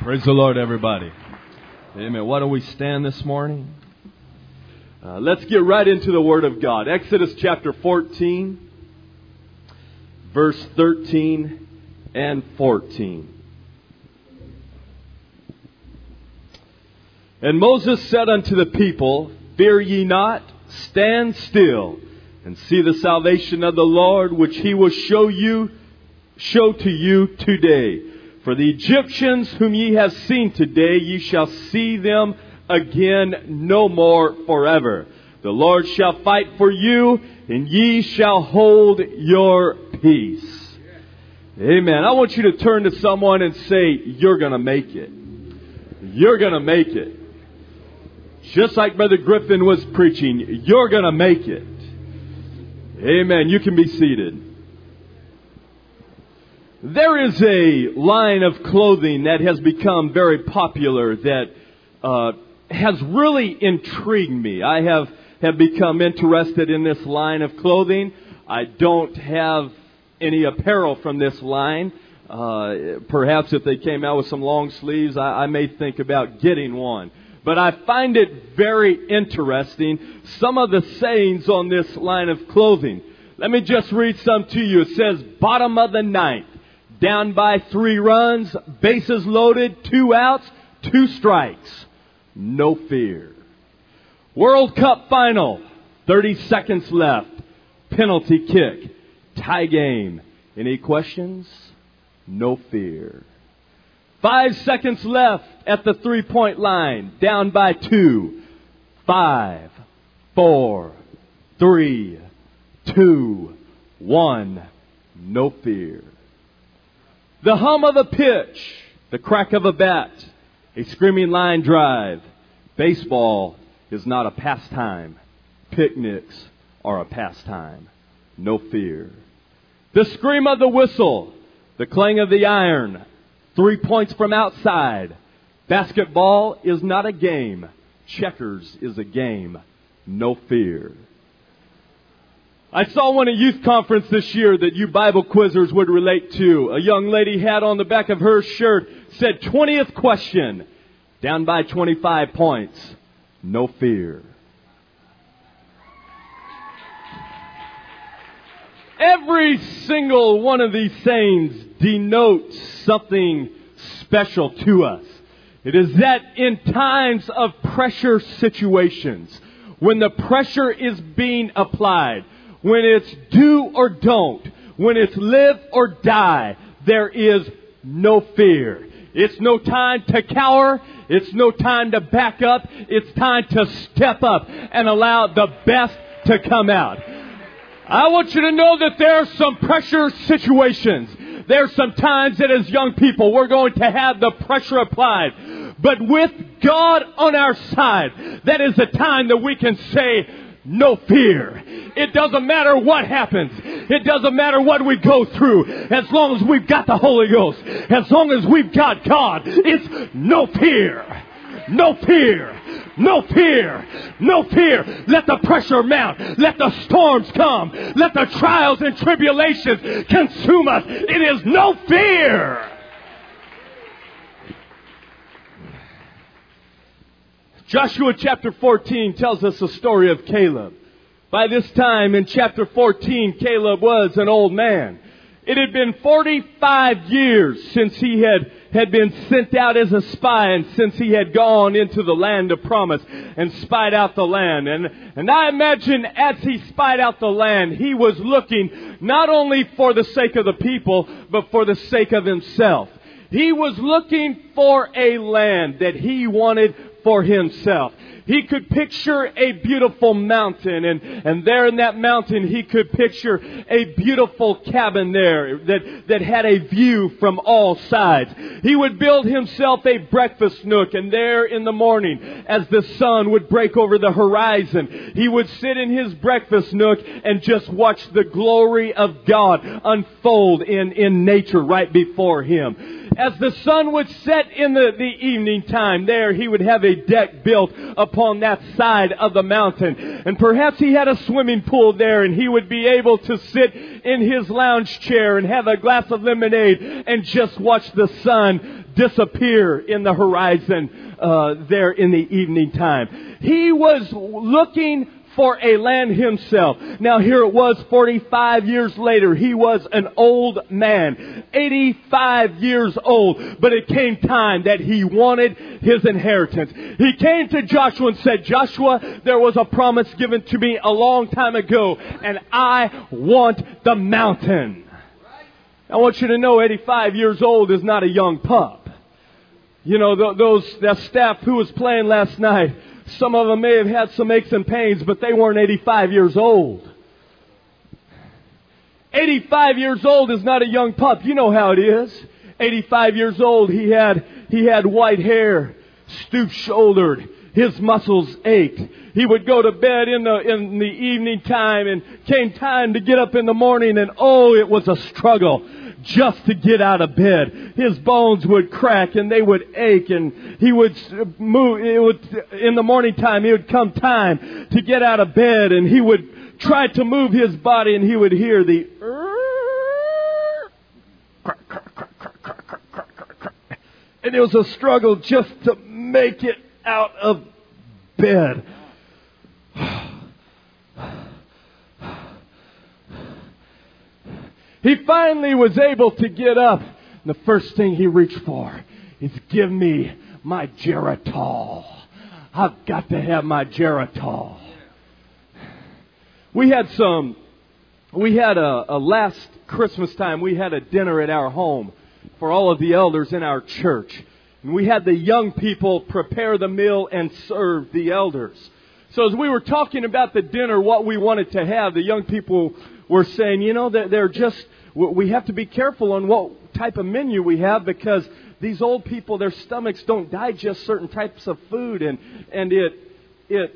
Praise the Lord, everybody. Amen. Why don't we stand this morning? Let's get right into the Word of God. Exodus chapter 14, verse 13 and 14. And Moses said unto the people, Fear ye not, stand still, and see the salvation of the Lord, which He will show to you today. For the Egyptians whom ye have seen today, ye shall see them again no more forever. The Lord shall fight for you, and ye shall hold your peace. Amen. I want you to turn to someone and say, you're going to make it. You're going to make it. Just like Brother Griffin was preaching, you're going to make it. Amen. You can be seated. There is a line of clothing that has become very popular that has really intrigued me. I have become interested in this line of clothing. I don't have any apparel from this line. Perhaps if they came out with some long sleeves, I may think about getting one. But I find it very interesting, some of the sayings on this line of clothing. Let me just read some to you. It says, bottom of the ninth. Down by 3 runs, bases loaded, 2 outs, 2 strikes. No fear. World Cup final, 30 seconds left. Penalty kick. Tie game. Any questions? No fear. 5 seconds left at the 3-point line. Down by 2. 5, 4, 3, 2, 1. No fear. The hum of a pitch, the crack of a bat, a screaming line drive. Baseball is not a pastime. Picnics are a pastime. No fear. The scream of the whistle, the clang of the iron, 3 points from outside. Basketball is not a game. Checkers is a game. No fear. I saw one at youth conference this year that you Bible quizzers would relate to. A young lady had on the back of her shirt, said 20th question, down by 25 points, no fear. Every single one of these sayings denotes something special to us. It is that in times of pressure situations, when the pressure is being applied, when it's do or don't, when it's live or die, there is no fear. It's no time to cower. It's no time to back up. It's time to step up and allow the best to come out. I want you to know that there are some pressure situations. There are some times that as young people we're going to have the pressure applied. But with God on our side, that is the time that we can say, no fear. It doesn't matter what happens. It doesn't matter what we go through. As long as we've got the Holy Ghost. As long as we've got God. It's no fear. No fear. No fear. No fear. Let the pressure mount. Let the storms come. Let the trials and tribulations consume us. It is no fear. Joshua chapter 14 tells us the story of Caleb. By this time in chapter 14, Caleb was an old man. It had been 45 years since he had been sent out as a spy and since he had gone into the land of promise and spied out the land. And I imagine as he spied out the land, he was looking not only for the sake of the people, but for the sake of himself. He was looking for a land that he wanted for himself. He could picture a beautiful mountain, and there in that mountain he could picture a beautiful cabin there that had a view from all sides. He would build himself a breakfast nook, and there in the morning, as the sun would break over the horizon, he would sit in his breakfast nook and just watch the glory of God unfold in nature right before him. as the sun would set in the evening time, there he would have a deck built upon that side of the mountain. And perhaps he had a swimming pool there, and he would be able to sit in his lounge chair and have a glass of lemonade and just watch the sun disappear in the horizon there in the evening time. He was looking for a land himself. Now here it was 45 years later. He was an old man, 85 years old. But it came time that he wanted his inheritance. He came to Joshua and said, Joshua, there was a promise given to me a long time ago, and I want the mountain. I want you to know 85 years old is not a young pup. You know, that staff who was playing last night, some of them may have had some aches and pains, but they weren't 85 years old. 85 years old is not a young pup. You know how it is. 85 years old, he had white hair, stoop-shouldered. His muscles ached. He would go to bed in the evening time, and came time to get up in the morning, and oh, it was a struggle just to get out of bed. His bones would crack and they would ache, and he would move. In the morning time, it would come time to get out of bed, and he would try to move his body, and he would hear the and it was a struggle just to make it out of bed. He finally was able to get up. And the first thing he reached for is, give me my Geritol. I've got to have my Geritol. We had a last Christmas time, we had a dinner at our home for all of the elders in our church. And we had the young people prepare the meal and serve the elders. So as we were talking about the dinner, what we wanted to have, the young people were saying, you know, we have to be careful on what type of menu we have, because these old people, their stomachs don't digest certain types of food, and it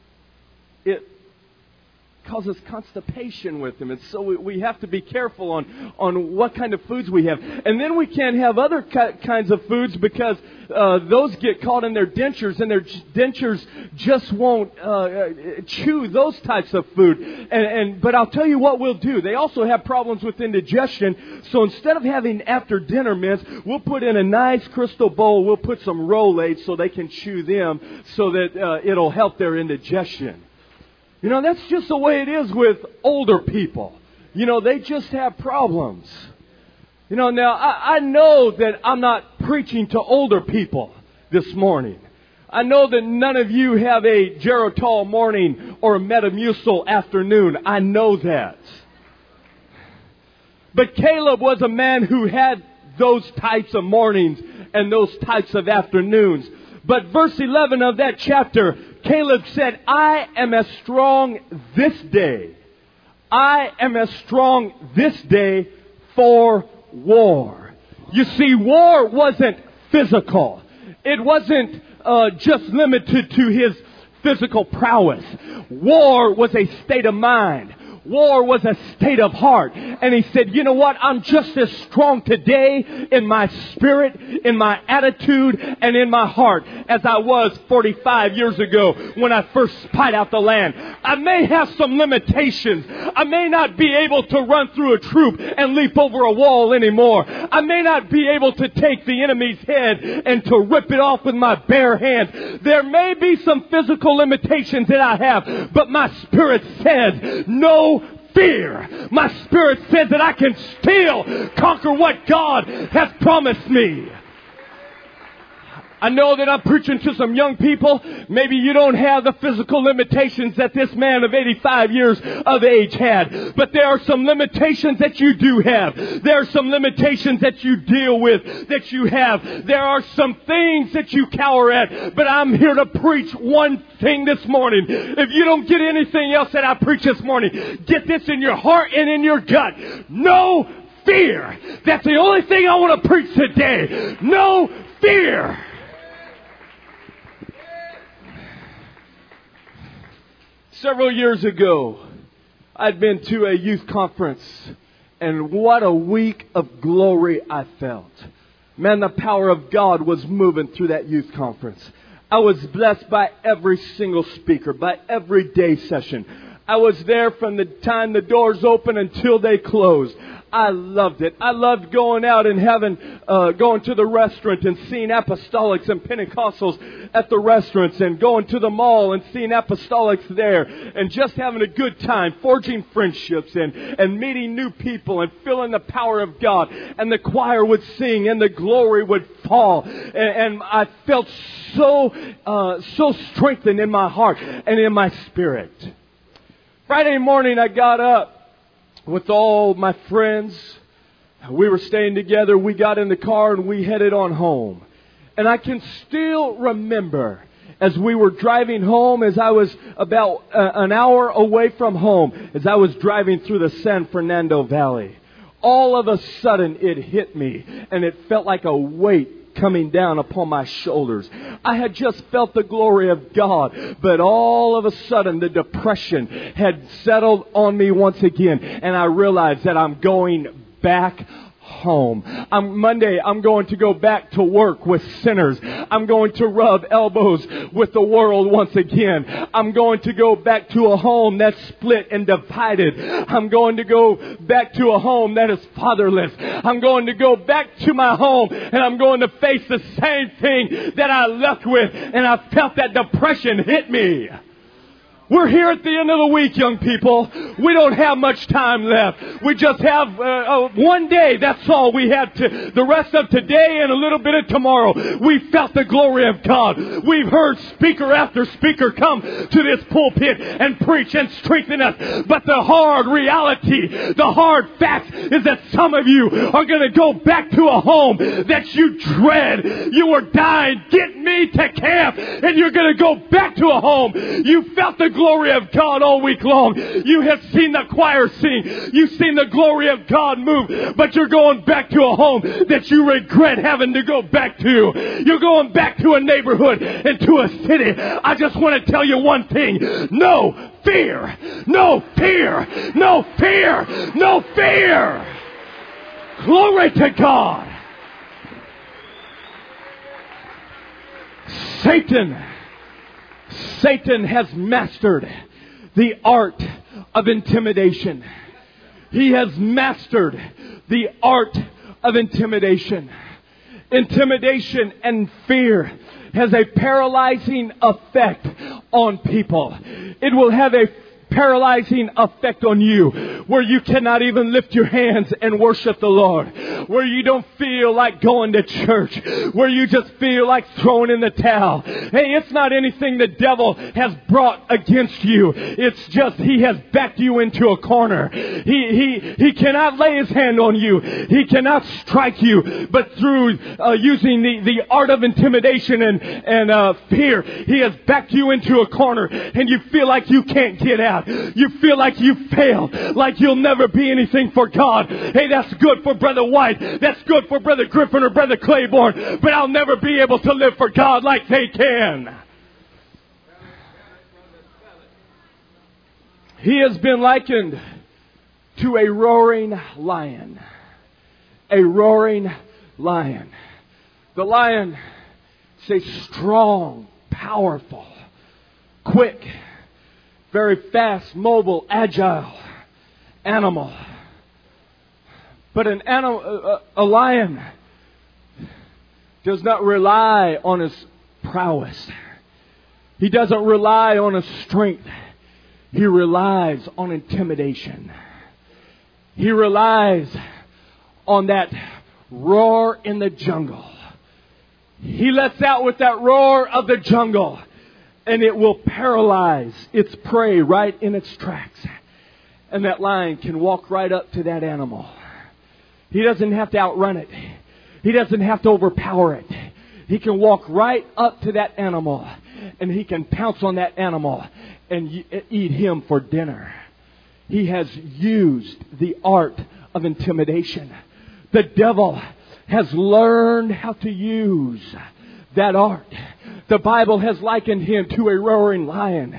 causes constipation with them. And so we have to be careful on what kind of foods we have. And then we can't have other kinds of foods, because those get caught in their dentures, and their dentures just won't chew those types of food. But I'll tell you what we'll do. They also have problems with indigestion. So instead of having after dinner mints, we'll put in a nice crystal bowl. We'll put some Rolaids so they can chew them, so that it'll help their indigestion. You know, that's just the way it is with older people. You know, they just have problems. You know, now, I know that I'm not preaching to older people this morning. I know that none of you have a Geritol morning or a Metamucil afternoon. I know that. But Caleb was a man who had those types of mornings and those types of afternoons. But verse 11 of that chapter, Caleb said, I am as strong this day. I am as strong this day for war. You see, war wasn't physical. It wasn't just limited to his physical prowess. War was a state of mind. War was a state of heart. And he said, you know what? I'm just as strong today in my spirit, in my attitude, and in my heart as I was 45 years ago when I first spied out the land. I may have some limitations. I may not be able to run through a troop and leap over a wall anymore. I may not be able to take the enemy's head and to rip it off with my bare hands. There may be some physical limitations that I have, but my spirit says, no fear. My spirit says that I can still conquer what God has promised me. I know that I'm preaching to some young people. Maybe you don't have the physical limitations that this man of 85 years of age had. But there are some limitations that you do have. There are some limitations that you deal with, that you have. There are some things that you cower at. But I'm here to preach one thing this morning. If you don't get anything else that I preach this morning, get this in your heart and in your gut. No fear. That's the only thing I want to preach today. No fear. Several years ago, I'd been to a youth conference, and what a week of glory I felt. Man, the power of God was moving through that youth conference. I was blessed by every single speaker, by every day session. I was there from the time the doors opened until they closed. I loved it. I loved going out and going to the restaurant and seeing apostolics and Pentecostals at the restaurants, and going to the mall and seeing apostolics there, and just having a good time, forging friendships and meeting new people and feeling the power of God. And the choir would sing and the glory would fall. And I felt so strengthened in my heart and in my spirit. Friday morning I got up with all my friends. We were staying together. We got in the car and we headed on home. And I can still remember as we were driving home, as I was about an hour away from home, as I was driving through the San Fernando Valley, all of a sudden it hit me and it felt like a weight coming down upon my shoulders. I had just felt the glory of God, but all of a sudden the depression had settled on me once again, and I realized that I'm going back home. Monday, I'm going to go back to work with sinners. I'm going to rub elbows with the world once again. I'm going to go back to a home that's split and divided. I'm going to go back to a home that is fatherless. I'm going to go back to my home, and I'm going to face the same thing that I left with. And I felt that depression hit me. We're here at the end of the week, young people. We don't have much time left. We just have one day. That's all we have. The rest of today and a little bit of tomorrow. We felt the glory of God. We've heard speaker after speaker come to this pulpit and preach and strengthen us. But the hard reality, the hard fact is that some of you are going to go back to a home that you dread. You were dying, get me to camp. And you're going to go back to a home. You felt the glory of God all week long. You have seen the choir sing. You've seen the glory of God move. But you're going back to a home that you regret having to go back to. You're going back to a neighborhood and to a city. I just want to tell you one thing. No fear. No fear. No fear. No fear. Glory to God. Satan has mastered the art of intimidation. He has mastered the art of intimidation. Intimidation and fear has a paralyzing effect on people. It will have a paralyzing effect on you, where you cannot even lift your hands and worship the Lord, where you don't feel like going to church, where you just feel like throwing in the towel. Hey, it's not anything the devil has brought against you. It's just he has backed you into a corner. He cannot lay his hand on you. He cannot strike you, but through using the art of intimidation and fear, he has backed you into a corner, and you feel like you can't get out. You feel like you failed, like you'll never be anything for God. Hey, that's good for Brother White. That's good for Brother Griffin or Brother Claiborne. But I'll never be able to live for God like they can. He has been likened to a roaring lion. A roaring lion. The lion is a strong, powerful, quick, very fast, mobile, agile animal. But a lion does not rely on his prowess. He doesn't rely on his strength. He relies on intimidation. He relies on that roar in the jungle. He lets out with that roar of the jungle, and it will paralyze its prey right in its tracks. And that lion can walk right up to that animal. He doesn't have to outrun it. He doesn't have to overpower it. He can walk right up to that animal, and he can pounce on that animal and eat him for dinner. He has used the art of intimidation. The devil has learned how to use that art. The Bible has likened him to a roaring lion.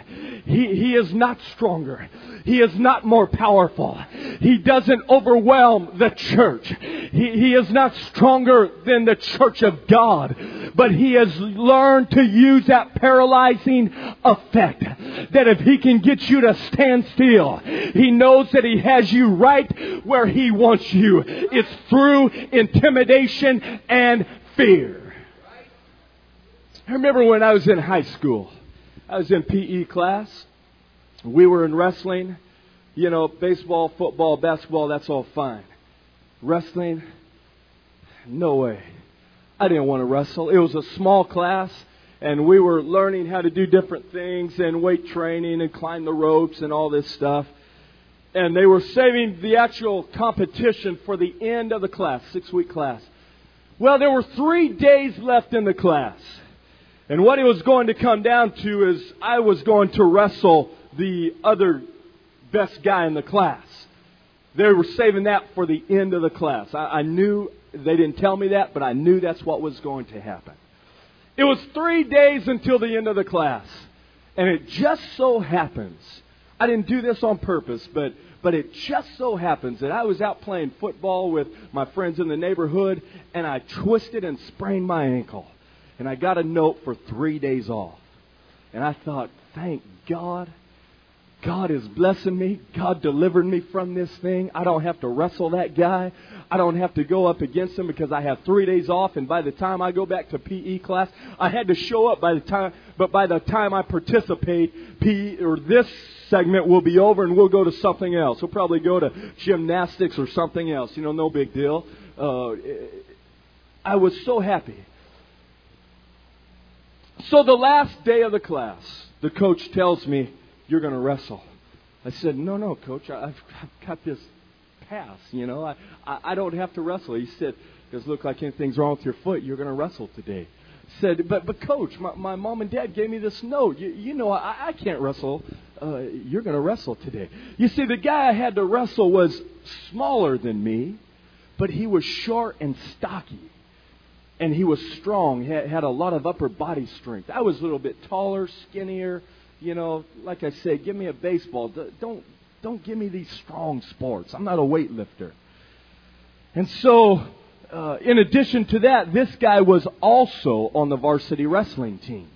He is not stronger. He is not more powerful. He doesn't overwhelm the church. He is not stronger than the church of God. But He has learned to use that paralyzing effect. That if He can get you to stand still, He knows that He has you right where He wants you. It's through intimidation and fear. I remember when I was in high school. I was in PE class. We were in wrestling. You know, baseball, football, basketball, that's all fine. Wrestling? No way. I didn't want to wrestle. It was a small class, and we were learning how to do different things and weight training and climb the ropes and all this stuff. And they were saving the actual competition for the end of the class, 6-week class. Well, there were 3 days left in the class. And what it was going to come down to is I was going to wrestle the other best guy in the class. They were saving that for the end of the class. I knew, they didn't tell me that, but I knew that's what was going to happen. It was 3 days until the end of the class. And it just so happens, I didn't do this on purpose, but it just so happens that I was out playing football with my friends in the neighborhood, and I twisted and sprained my ankle. And I got a note for 3 days off. And I thought, thank God. God is blessing me. God delivered me from this thing. I don't have to wrestle that guy. I don't have to go up against him because I have 3 days off. And by the time I go back to PE class, I had to show up by the time. But by the time I participate, PE or this segment will be over and we'll go to something else. We'll probably go to gymnastics or something else. You know, no big deal. I was so happy. So the last day of the class, the coach tells me, you're going to wrestle. I said, no, Coach, I've got this pass, you know. I don't have to wrestle. He said, does it look like anything's wrong with your foot? You're going to wrestle today. I said, but Coach, my mom and dad gave me this note. You know, I can't wrestle. You're going to wrestle today. You see, the guy I had to wrestle was smaller than me, but he was short and stocky. And he was strong, had a lot of upper body strength. I was a little bit taller, skinnier. You know, like I said, give me a baseball. Don't give me these strong sports. I'm not a weightlifter. And so, in addition to that, this guy was also on the varsity wrestling team.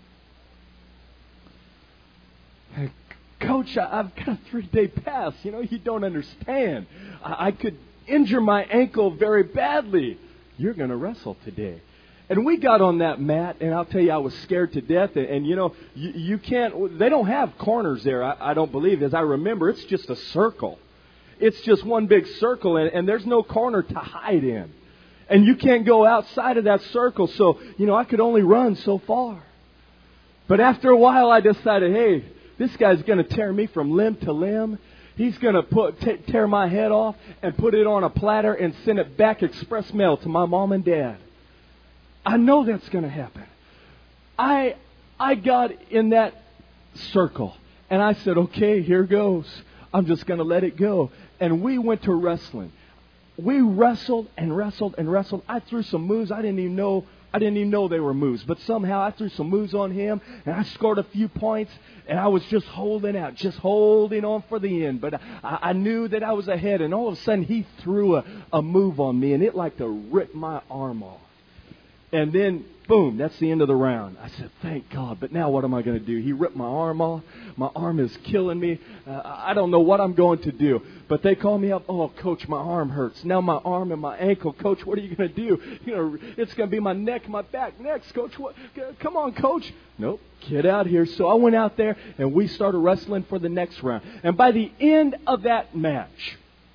Coach, I've got a 3-day pass. You know, you don't understand. I could injure my ankle very badly. You're going to wrestle today. And we got on that mat, and I'll tell you, I was scared to death. And you know, you can't, they don't have corners there, I don't believe. As I remember, it's just a circle. It's just one big circle, and there's no corner to hide in. And you can't go outside of that circle. So, you know, I could only run so far. But after a while, I decided, hey, this guy's going to tear me from limb to limb. He's going to tear my head off and put it on a platter and send it back express mail to my mom and dad. I know that's going to happen. I got in that circle and I said, okay, here goes. I'm just going to let it go. And we went to wrestling. We wrestled and wrestled and wrestled. I threw some moves. I didn't even know they were moves. But somehow I threw some moves on him and I scored a few points and I was just holding out, just holding on for the end. But I knew that I was ahead, and all of a sudden he threw a move on me and it like to rip my arm off. And then, boom, that's the end of the round. I said, thank God. But now what am I going to do? He ripped my arm off. My arm is killing me. I don't know what I'm going to do. But they call me up. Oh, Coach, my arm hurts. Now my arm and my ankle. Coach, what are you going to do? You know, it's going to be my neck, my back next. Coach, what? Come on, Coach. Nope, get out here. So I went out there and we started wrestling for the next round. And by the end of that match,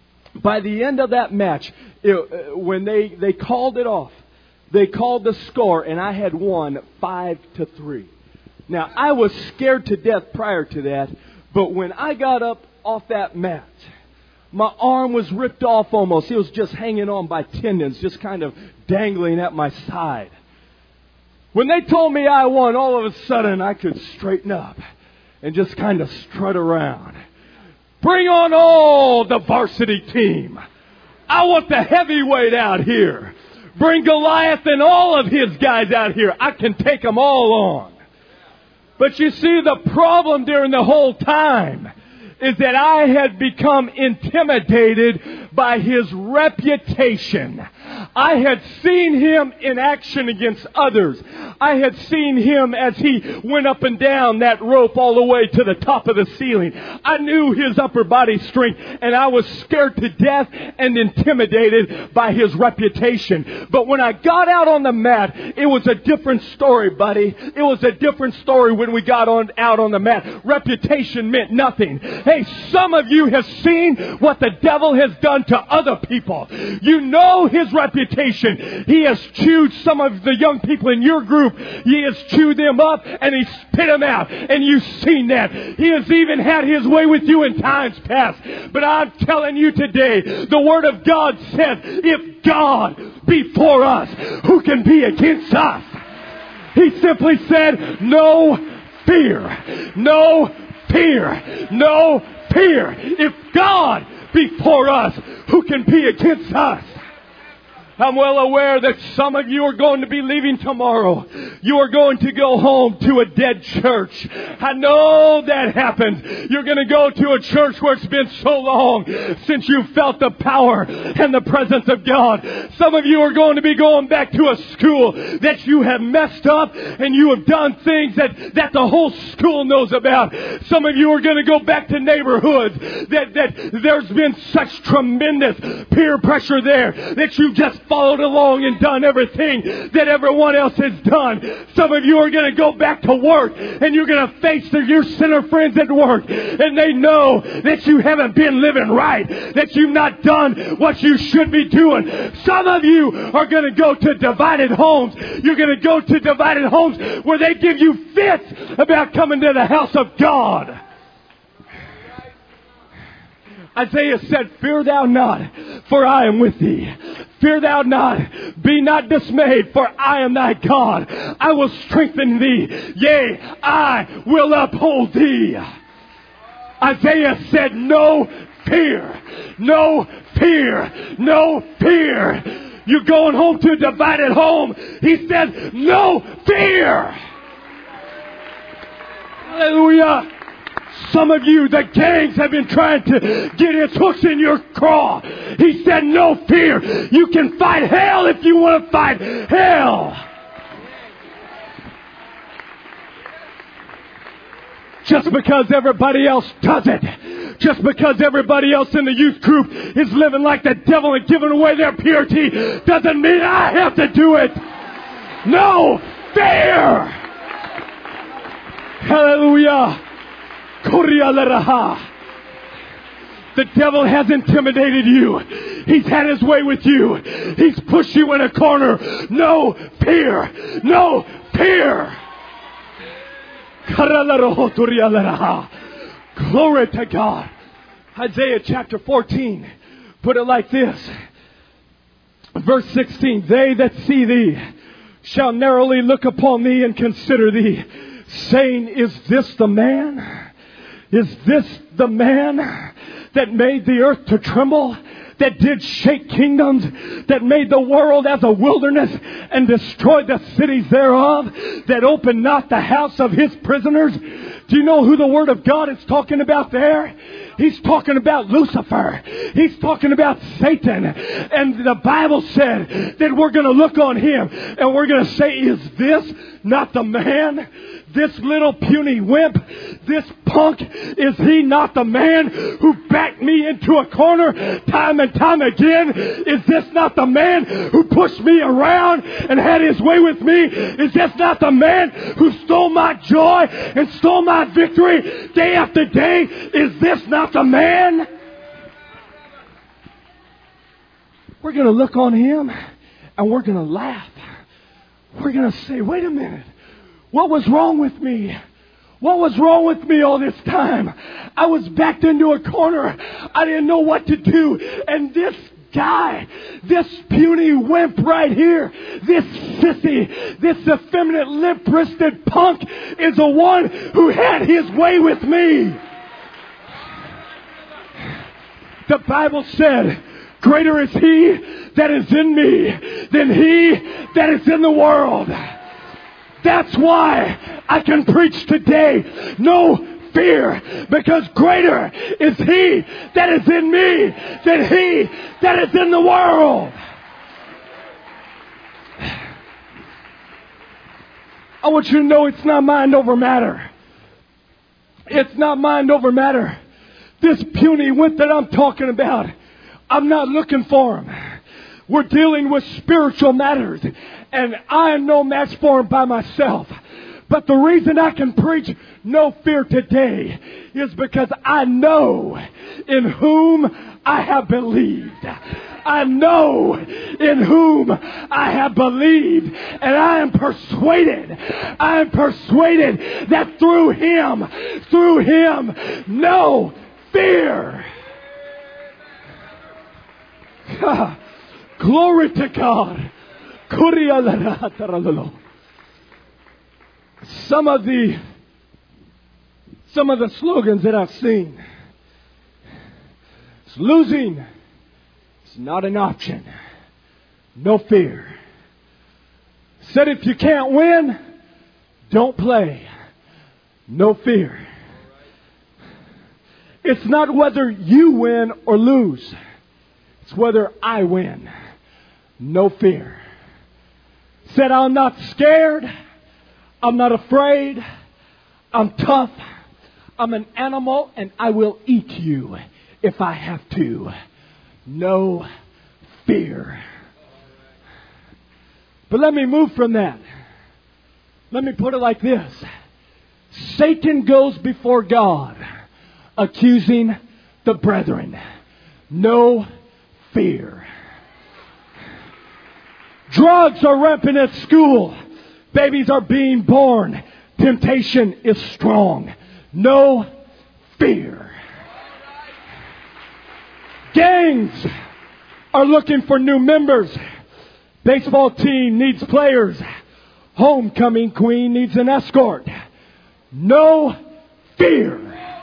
when they called it off, they called the score, and I had won 5-3. Now, I was scared to death prior to that, but when I got up off that mat, my arm was ripped off almost. It was just hanging on by tendons, just kind of dangling at my side. When they told me I won, all of a sudden I could straighten up and just kind of strut around. Bring on all the varsity team. I want the heavyweight out here. Bring Goliath and all of his guys out here. I can take them all on. But you see, the problem during the whole time is that I had become intimidated by his reputation. I had seen him in action against others. I had seen him as he went up and down that rope all the way to the top of the ceiling. I knew his upper body strength, and I was scared to death and intimidated by his reputation. But when I got out on the mat, it was a different story, buddy. It was a different story when we got out on the mat. Reputation meant nothing. Hey, some of you have seen what the devil has done to other people. You know his reputation. He has chewed some of the young people in your group. He has chewed them up and he spit them out. And you've seen that. He has even had his way with you in times past. But I'm telling you today, the Word of God says, if God be for us, who can be against us? He simply said, no fear. No fear. No fear. If God be for us, who can be against us? I'm well aware that some of you are going to be leaving tomorrow. You are going to go home to a dead church. I know that happens. You're going to go to a church where it's been so long since you felt the power and the presence of God. Some of you are going to be going back to a school that you have messed up and you have done things that the whole school knows about. Some of you are going to go back to neighborhoods that there's been such tremendous peer pressure there that you just followed along and done everything that everyone else has done. Some of you are going to go back to work and you're going to face your sinner friends at work, and they know that you haven't been living right, that you've not done what you should be doing. Some of you are going to go to divided homes. You're going to go to divided homes where they give you fits about coming to the house of God. Isaiah said, fear thou not, for I am with thee. Fear thou not, be not dismayed, for I am thy God. I will strengthen thee, yea, I will uphold thee. Isaiah said, no fear, no fear, no fear. You're going home to a divided home. He said, no fear. Hallelujah. Some of you, the gangs have been trying to get its hooks in your craw. He said, no fear. You can fight hell if you want to fight hell. Just because everybody else does it, just because everybody else in the youth group is living like the devil and giving away their purity, doesn't mean I have to do it. No fear. Hallelujah. The devil has intimidated you. He's had his way with you. He's pushed you in a corner. No fear. No fear. Glory to God. Isaiah chapter 14 put it like this. Verse 16. They that see thee shall narrowly look upon thee and consider thee, saying, is this the man? Is this the man that made the earth to tremble, that did shake kingdoms, that made the world as a wilderness and destroyed the cities thereof, that opened not the house of his prisoners? Do you know who the Word of God is talking about there? He's talking about Lucifer. He's talking about Satan. And the Bible said that we're going to look on him and we're going to say, is this not the man? This little puny wimp, this punk, is he not the man who backed me into a corner time and time again? Is this not the man who pushed me around and had his way with me? Is this not the man who stole my joy and stole my victory day after day? Is this not the man? We're going to look on him and we're going to laugh. We're going to say, wait a minute. What was wrong with me? What was wrong with me all this time? I was backed into a corner. I didn't know what to do. And this guy, this puny wimp right here, this sissy, this effeminate, limp-wristed punk is the one who had his way with me. The Bible said, greater is he that is in me than he that is in the world. That's why I can preach today. No fear, because greater is He that is in me than he that is in the world. I want you to know it's not mind over matter. It's not mind over matter. This puny wimp that I'm talking about, I'm not looking for him. We're dealing with spiritual matters, and I am no match for him by myself. But the reason I can preach no fear today is because I know in whom I have believed. I know in whom I have believed, and I am persuaded that through Him, no fear. Glory to God. Some of the slogans that I've seen. It's losing. It's not an option. No fear. Said if you can't win, don't play. No fear. It's not whether you win or lose. It's whether I win. No fear. Said I'm not scared. I'm not afraid. I'm tough. I'm an animal and I will eat you if I have to. No fear. But let me move from that. Let me put it like this. Satan goes before God accusing the brethren. No fear. Drugs are rampant at school. Babies are being born. Temptation is strong. No fear. Gangs are looking for new members. Baseball team needs players. Homecoming queen needs an escort. No fear.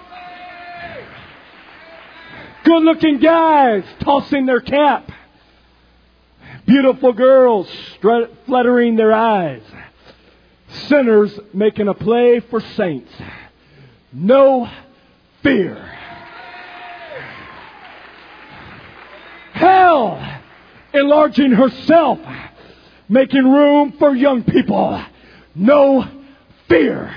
Good-looking guys tossing their cap. Beautiful girls fluttering their eyes. Sinners making a play for saints. No fear. Hell enlarging herself, making room for young people. No fear.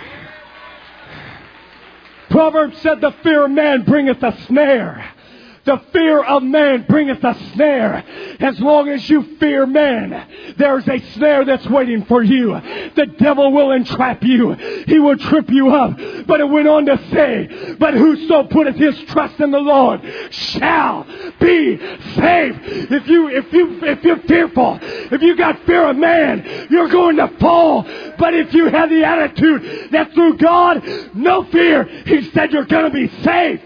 Proverbs said the fear of man bringeth a snare. The fear of man bringeth a snare. As long as you fear man, there's a snare that's waiting for you. The devil will entrap you. He will trip you up. But it went on to say, but whoso putteth his trust in the Lord shall be saved. If you're fearful, if you got fear of man, you're going to fall. But if you have the attitude that through God, no fear, He said you're going to be saved.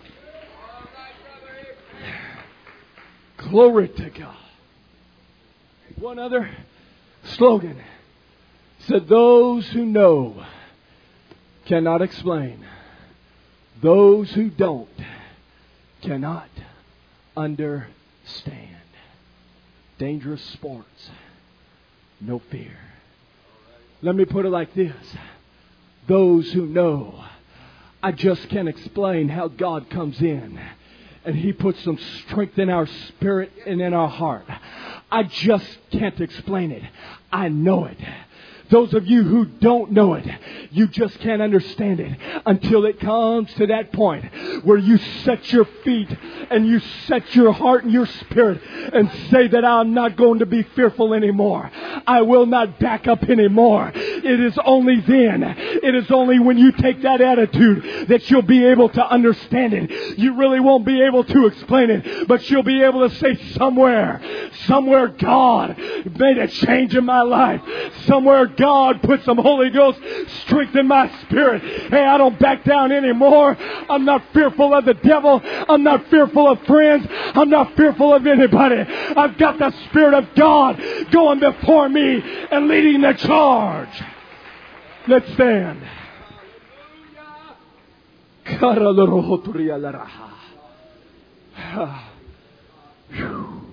Glory to God. One other slogan said, those who know cannot explain. Those who don't cannot understand. Dangerous sports. No fear. Let me put it like this. Those who know, I just can't explain how God comes in and He puts some strength in our spirit and in our heart. I just can't explain it. I know it. Those of you who don't know it, you just can't understand it until it comes to that point where you set your feet and you set your heart and your spirit and say that I'm not going to be fearful anymore. I will not back up anymore. It is only then, it is only when you take that attitude that you'll be able to understand it. You really won't be able to explain it, but you'll be able to say somewhere God made a change in my life. Somewhere God put some Holy Ghost strength in my spirit. Hey, I don't back down anymore. I'm not fearful of the devil. I'm not fearful of friends. I'm not fearful of anybody. I've got the Spirit of God going before me and leading the charge. Let's stand.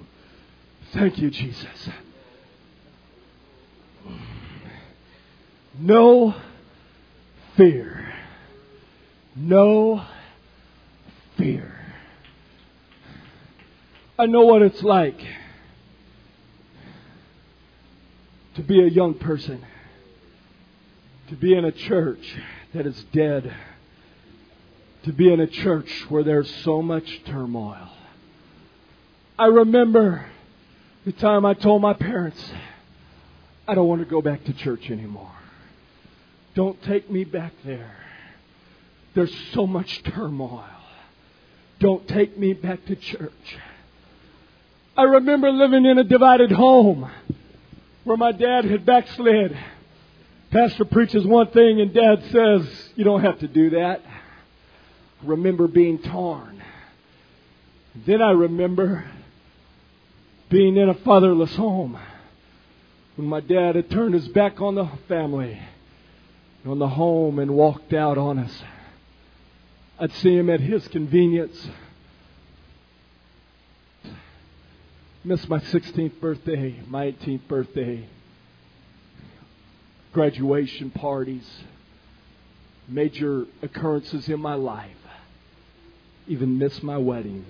Thank you, Jesus. No fear. No fear. I know what it's like to be a young person, to be in a church that is dead, to be in a church where there's so much turmoil. I remember the time I told my parents, I don't want to go back to church anymore. Don't take me back there. There's so much turmoil. Don't take me back to church. I remember living in a divided home where my dad had backslid. Pastor preaches one thing and Dad says, you don't have to do that. I remember being torn. Then I remember being in a fatherless home when my dad had turned his back on the family, on the home, and walked out on us. I'd see him at his convenience. Missed my 16th birthday, my 18th birthday, graduation parties, major occurrences in my life. Even missed my wedding.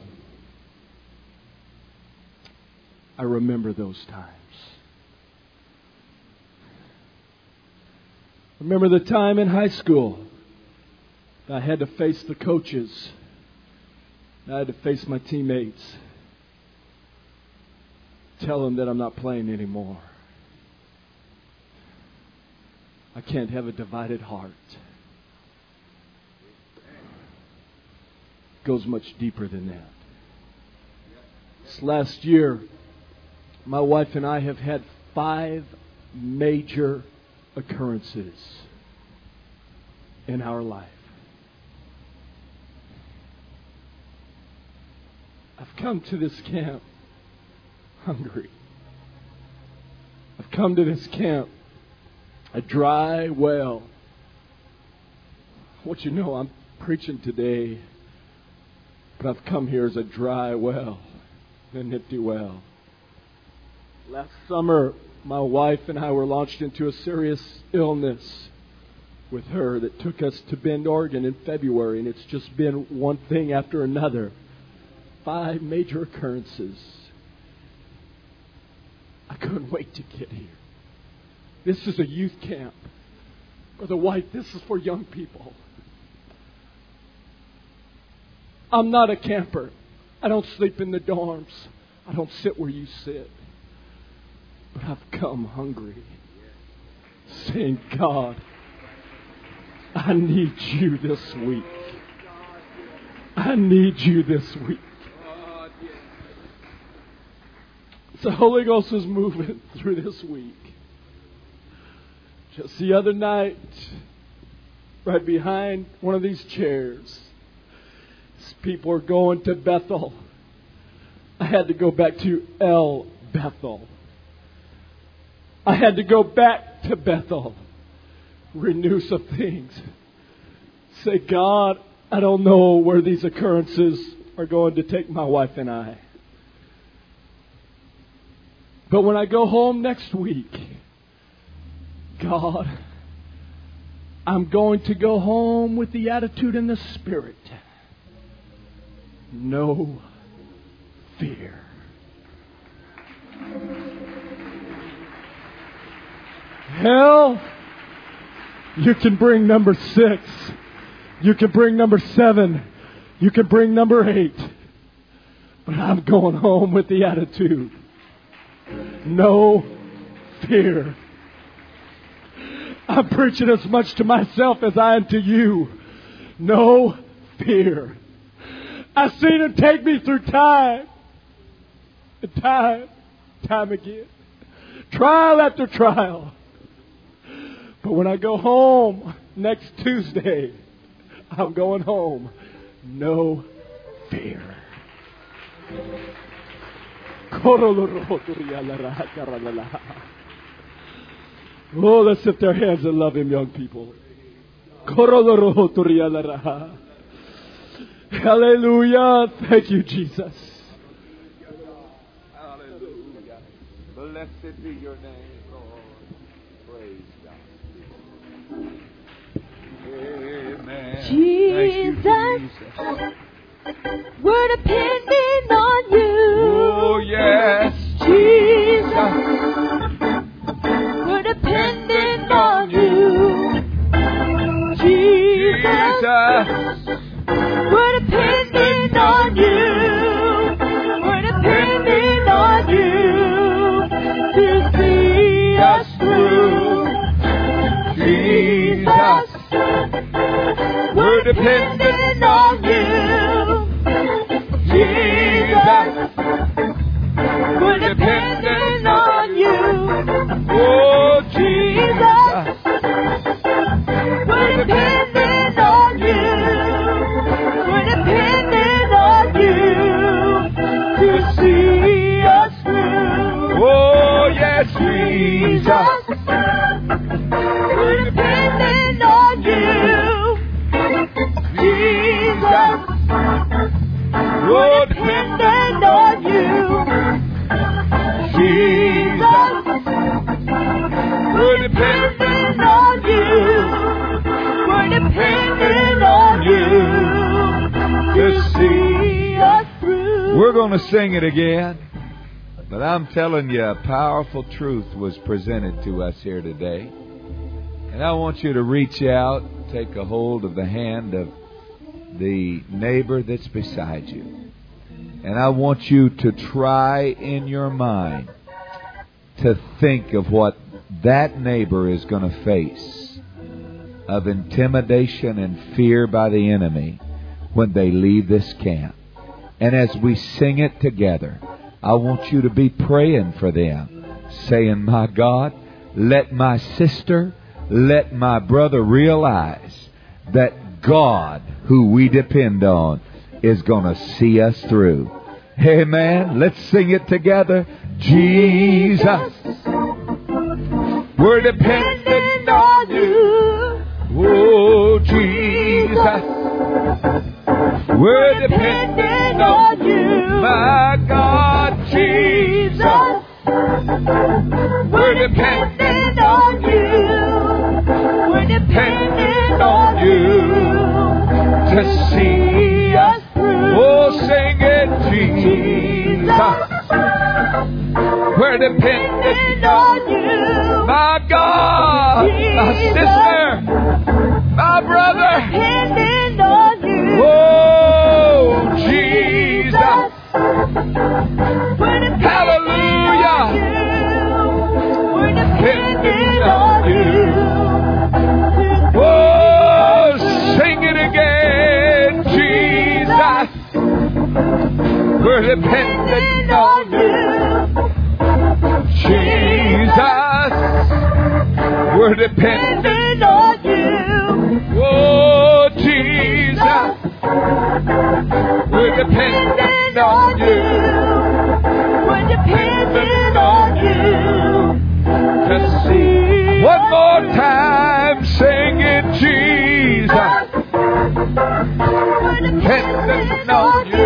I remember those times. Remember the time in high school I had to face the coaches. I had to face my teammates. Tell them that I'm not playing anymore. I can't have a divided heart. It goes much deeper than that. This last year, my wife and I have had 5 major occurrences in our life. I've come to this camp hungry. I've come to this camp a dry well. I want you to know I'm preaching today, but I've come here as a dry well, an empty well. Last summer, my wife and I were launched into a serious illness with her that took us to Bend, Oregon in February, and it's just been one thing after another. 5 major occurrences. I couldn't wait to get here. This is a youth camp. Brother White, this is for young people. I'm not a camper. I don't sleep in the dorms. I don't sit where you sit. But I've come hungry, saying, God, I need you this week. I need you this week. The Holy Ghost is moving through this week. Just the other night, right behind one of these chairs, people are going to Bethel. I had to go back to El Bethel. I had to go back to Bethel. Renew some things. Say, God, I don't know where these occurrences are going to take my wife and I. But when I go home next week, God, I'm going to go home with the attitude and the spirit. No fear. Hell, you can bring number 6. You can bring number 7. You can bring number 8. But I'm going home with the attitude. No fear. I'm preaching as much to myself as I am to you. No fear. I've seen Him take me through time and time again. Trial after trial. But when I go home next Tuesday, I'm going home. No fear. Oh, let's lift our hands and love Him, young people. Hallelujah. Thank you, Jesus. Hallelujah. Blessed be your name, Lord. Praise God. Jesus, we're depending on you. Oh, yes. Jesus, we're depending on you. Jesus, we're depending on you. We're depending on you to see us through. Jesus, we're depending on you. Jesus, we're depending on you. Oh, Jesus, we're depending on you. We're depending on you to see us through. Oh, yes, Jesus. We're depending on you. Jesus, we're depending on you. Jesus, we're depending on you. We're depending on you to see us through. We're going to sing it again. But I'm telling you, a powerful truth was presented to us here today. And I want you to reach out, take a hold of the hand of the neighbor that's beside you. And I want you to try in your mind to think of what that neighbor is going to face of intimidation and fear by the enemy when they leave this camp. And as we sing it together, I want you to be praying for them, saying, my God, let my sister, let my brother realize that God, who we depend on, is going to see us through. Amen. Let's sing it together. Jesus, we're dependent on you. Oh, Jesus, we're dependent on you. My God, Jesus, we're dependent on you. We're dependent on you to see us through. Oh, sing it, Jesus. We're dependent on you. My God, my sister, my brother. Dependent on you. Oh, Jesus. Hallelujah. We're dependent on you. Oh, sing it again, Jesus. We're dependent on you. Jesus, we're dependent on you. Oh, Jesus, we're dependent on you. We're dependent on you to see. One more time, sing it, Jesus. We're dependent on you.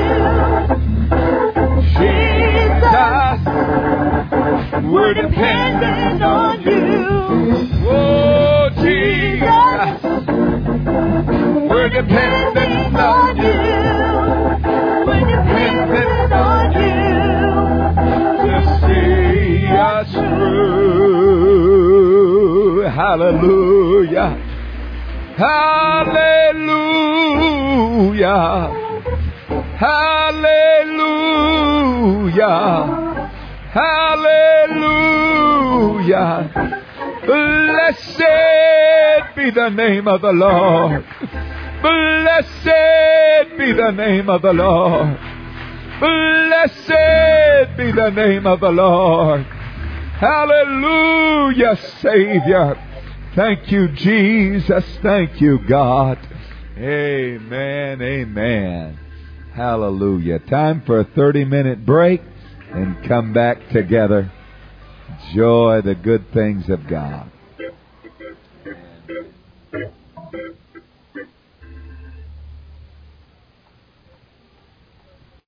Jesus, we're dependent on you. Oh, Jesus, we're dependent on you. We're dependent on you to see us through. Hallelujah. Hallelujah. Hallelujah. Hallelujah. Blessed be the name of the Lord. Blessed be the name of the Lord. Blessed be the name of the Lord. Hallelujah, Savior. Thank you, Jesus. Thank you, God. Amen. Amen. Hallelujah. Time for a 30-minute break and come back together. Enjoy the good things of God.